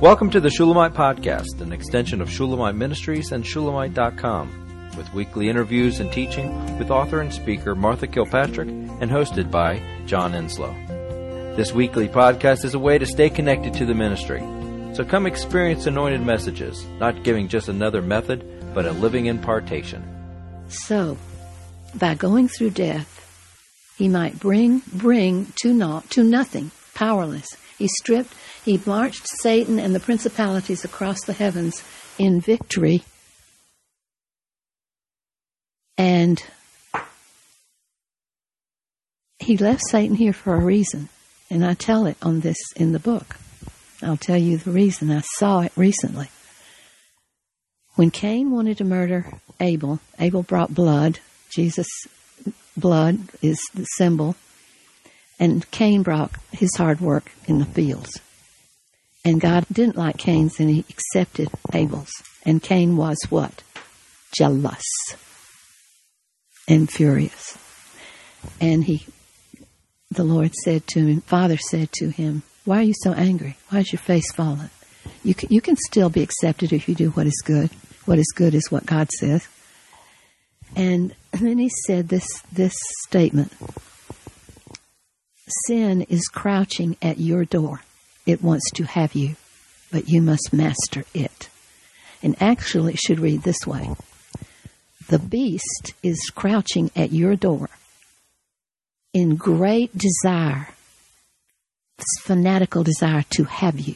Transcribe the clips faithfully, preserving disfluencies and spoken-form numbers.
Welcome to the Shulamite Podcast, an extension of Shulamite Ministries and Shulamite dot com, with weekly interviews and teaching with author and speaker Martha Kilpatrick and hosted by John Enslow. This weekly podcast is a way to stay connected to the ministry. So come experience anointed messages, not giving just another method, but a living impartation. So, by going through death, he might bring, bring to naught, to nothing, powerless. He stripped, he marched Satan and the principalities across the heavens in victory. And he left Satan here for a reason. And I tell it on this in the book. I'll tell you the reason. I saw it recently. When Cain wanted to murder Abel, Abel brought blood. Jesus' blood is the symbol. And Cain brought his hard work in the fields. And God didn't like Cain's, and he accepted Abel's. And Cain was what? Jealous and furious. And he, the Lord said to him, Father said to him, why are you so angry? Why is your face fallen? You can, you can still be accepted if you do what is good. What is good is what God says. And, and then he said this, this statement. Sin is crouching at your door. It wants to have you, but you must master it. And actually it should read this way. The beast is crouching at your door in great desire, fanatical desire to have you.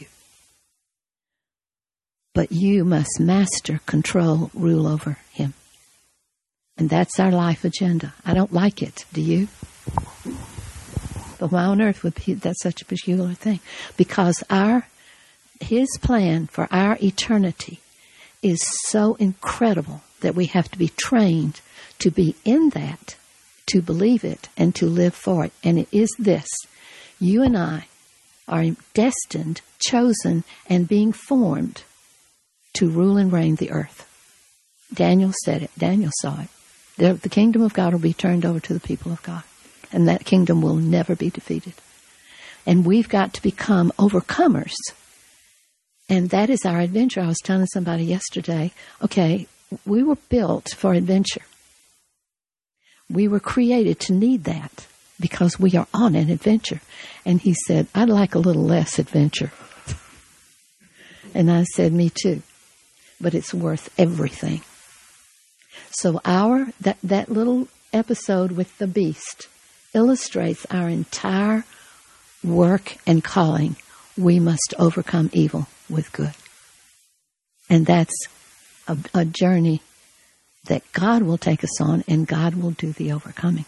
But you must master, control, rule over him. And that's our life agenda. I don't like it. Do you? But why on earth would be that such a peculiar thing? Because our, his plan for our eternity is so incredible that we have to be trained to be in that, to believe it, and to live for it. And it is this. You and I are destined, chosen, and being formed to rule and reign the earth. Daniel said it. Daniel saw it. The, the kingdom of God will be turned over to the people of God. And that kingdom will never be defeated. And we've got to become overcomers. And that is our adventure. I was telling somebody yesterday, okay, we were built for adventure. We were created to need that because we are on an adventure. And he said, I'd like a little less adventure. And I said, me too. But it's worth everything. So our, that, that little episode with the beast illustrates our entire work and calling. We must overcome evil with good. And that's a, a journey that God will take us on, and God will do the overcoming.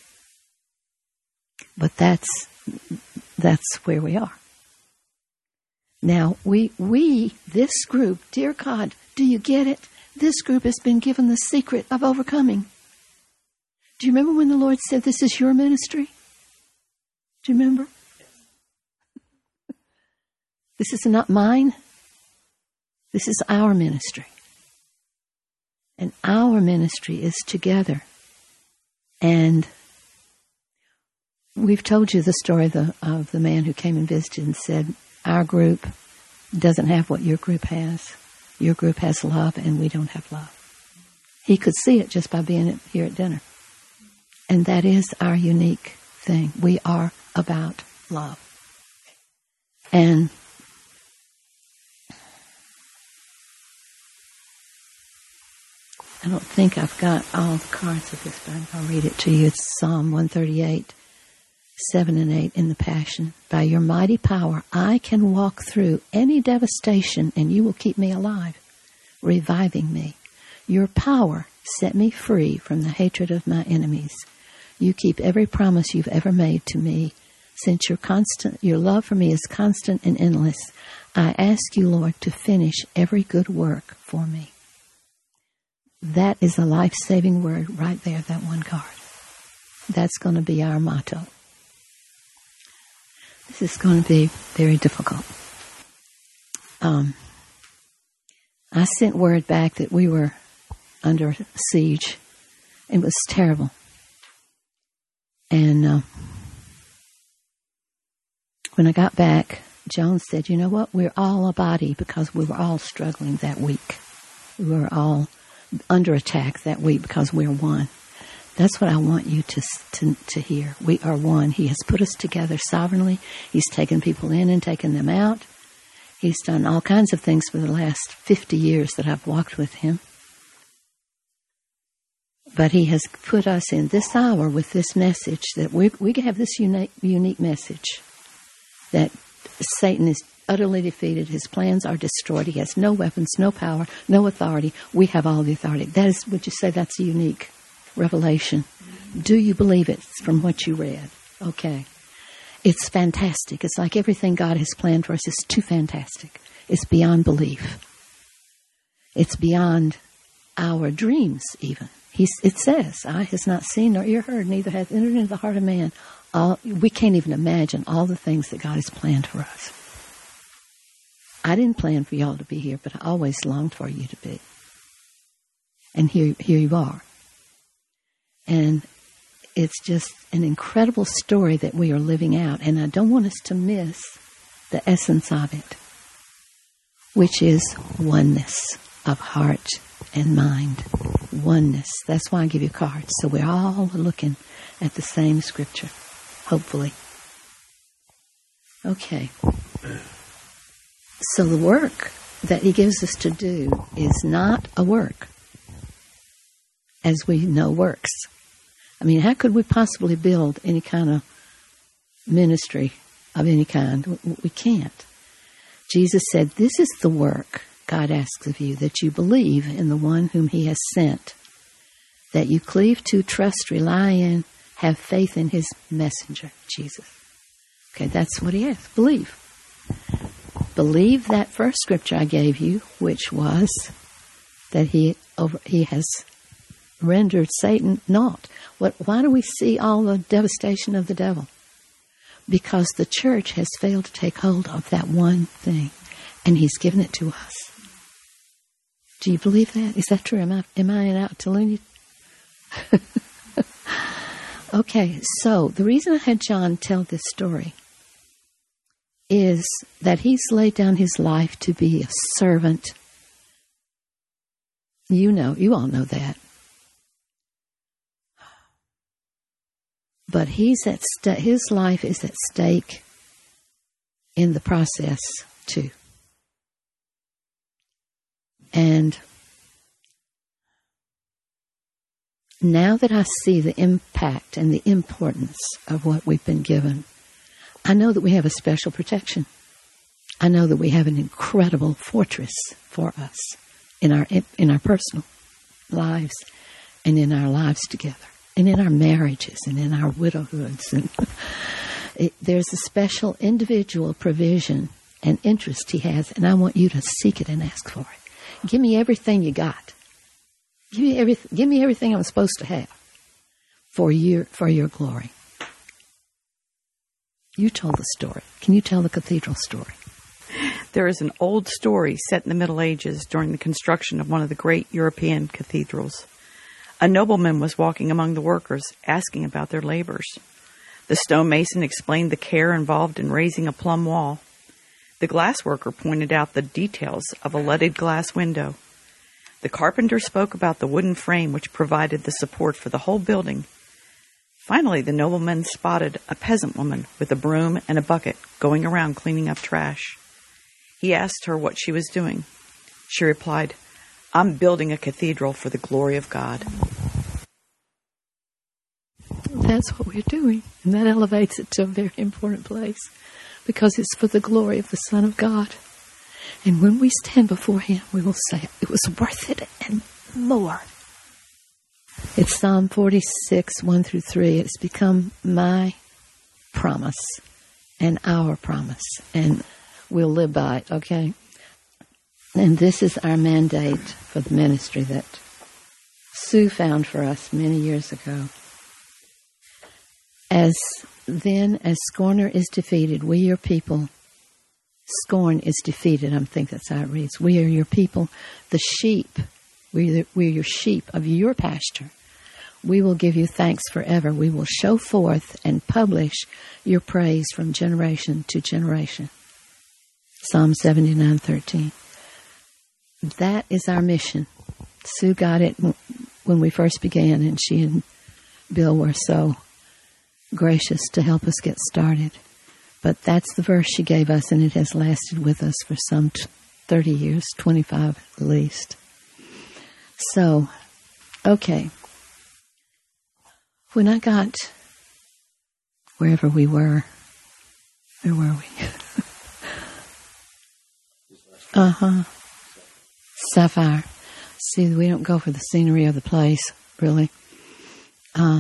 But that's that's where we are. Now, we, we, this group, dear God, do you get it? This group has been given the secret of overcoming. Do you remember when the Lord said, this is your ministry? Do you remember? This is not mine. This is our ministry. And our ministry is together. And we've told you the story of the, of the man who came and visited and said, our group doesn't have what your group has. Your group has love and we don't have love. He could see it just by being here at dinner. And that is our unique thing. We are about love. And I don't think I've got all the cards of this, but I'll read it to you. It's Psalm one thirty-eight, seven and eight in the Passion. By your mighty power, I can walk through any devastation, and you will keep me alive, reviving me. Your power set me free from the hatred of my enemies. You keep every promise you've ever made to me. Since your constant, your love for me is constant and endless, I ask you, Lord, to finish every good work for me. That is a life-saving word right there, that one card. That's going to be our motto. This is going to be very difficult. Um, I sent word back that we were under siege. It was terrible. And uh, when I got back, Joan said, you know what, we're all a body because we were all struggling that week. We were all under attack that week because we're one. That's what I want you to, to to hear. We are one. He has put us together sovereignly. He's taken people in and taken them out. He's done all kinds of things for the last fifty years that I've walked with him. But he has put us in this hour with this message that we we have this unique, unique message that Satan is utterly defeated. His plans are destroyed. He has no weapons, no power, no authority. We have all the authority. That is, would you say that's a unique revelation? Do you believe it from what you read? Okay. It's fantastic. It's like everything God has planned for us is too fantastic. It's beyond belief. It's beyond our dreams even. He's, it says, eye has not seen nor ear heard, neither hath entered into the heart of man. All, we can't even imagine all the things that God has planned for us. I didn't plan for y'all to be here, but I always longed for you to be. And here, here you are. And it's just an incredible story that we are living out. And I don't want us to miss the essence of it, which is oneness of heart and mind. Oneness. That's why I give you cards. So we're all looking at the same scripture, hopefully. Okay. So the work that he gives us to do is not a work, as we know works. I mean, how could we possibly build any kind of ministry of any kind? We can't. Jesus said, this is the work God asks of you, that you believe in the one whom he has sent, that you cleave to, trust, rely in, have faith in his messenger, Jesus. Okay, that's what he asks. Believe. Believe that first scripture I gave you, which was that he over, he has rendered Satan naught. What, why do we see all the devastation of the devil? Because the church has failed to take hold of that one thing, and he's given it to us. Do you believe that? Is that true? Am I, am I out to loon you? Okay, so the reason I had John tell this story is that he's laid down his life to be a servant. You know, you all know that. But he's at st- his life is at stake in the process too. And now that I see the impact and the importance of what we've been given, I know that we have a special protection. I know that we have an incredible fortress for us in our in our personal lives and in our lives together and in our marriages and in our widowhoods. And it, there's a special individual provision and interest he has, and I want you to seek it and ask for it. Give me everything you got. Give me everything. Give me everything I'm supposed to have for your for your glory. You told the story. Can you tell the cathedral story? There is an old story set in the Middle Ages during the construction of one of the great European cathedrals. A nobleman was walking among the workers, asking about their labors. The stonemason explained the care involved in raising a plumb wall. The glassworker pointed out the details of a leaded glass window. The carpenter spoke about the wooden frame which provided the support for the whole building. Finally, the nobleman spotted a peasant woman with a broom and a bucket going around cleaning up trash. He asked her what she was doing. She replied, "I'm building a cathedral for the glory of God." That's what we're doing, and that elevates it to a very important place, because it's for the glory of the Son of God. And when we stand before him, we will say, it was worth it and more. It's Psalm forty-six, one through three. It's become my promise and our promise, and we'll live by it, okay? And this is our mandate for the ministry that Sue found for us many years ago. As then, as scorner is defeated, we your people, scorn is defeated. I think that's how it reads. We are your people, the sheep. We're, we're your sheep of your pasture. We will give you thanks forever. We will show forth and publish your praise from generation to generation. Psalm seventy-nine thirteen. That is our mission. Sue got it when we first began, and she and Bill were so gracious to help us get started. But that's the verse she gave us, and it has lasted with us for some t- thirty years, twenty-five at least. So, okay. When I got wherever we were, where were we? uh-huh. Sapphire. See, we don't go for the scenery of the place, really. Uh,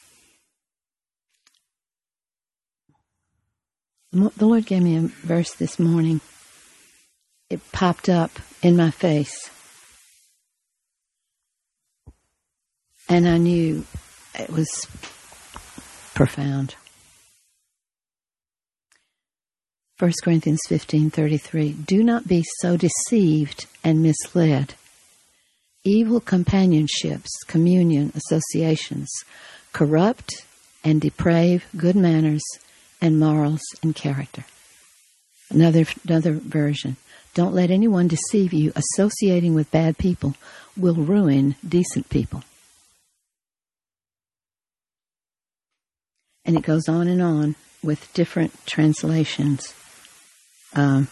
the Lord gave me a verse this morning. It popped up in my face. And I knew it was profound. First Corinthians fifteen thirty-three. Do not be so deceived and misled. Evil companionships, communion, associations, corrupt and deprave good manners and morals and character. Another, another version. Don't let anyone deceive you. Associating with bad people will ruin decent people. And it goes on and on with different translations. Um,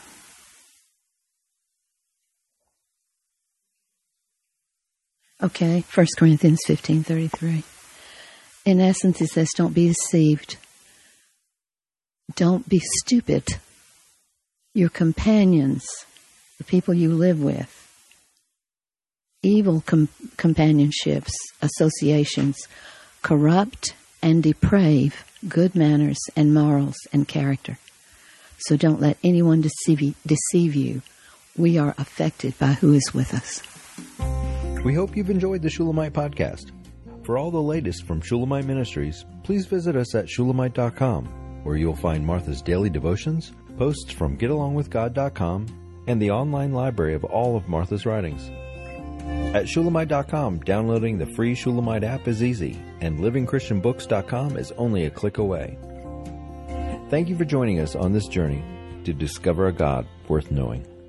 okay, First Corinthians fifteen thirty-three. In essence, it says, don't be deceived. Don't be stupid. Your companions, the people you live with, evil com- companionships, associations, corrupt and deprave good manners and morals and character. So don't let anyone deceive you, deceive you. We are affected by who is with us. We hope you've enjoyed the Shulamite podcast. For all the latest from Shulamite Ministries, please visit us at shulamite dot com, where you'll find Martha's daily devotions, posts from get along with god dot com, and the online library of all of Martha's writings. At shulamite dot com, downloading the free Shulamite app is easy, and living christian books dot com is only a click away. Thank you for joining us on this journey to discover a God worth knowing.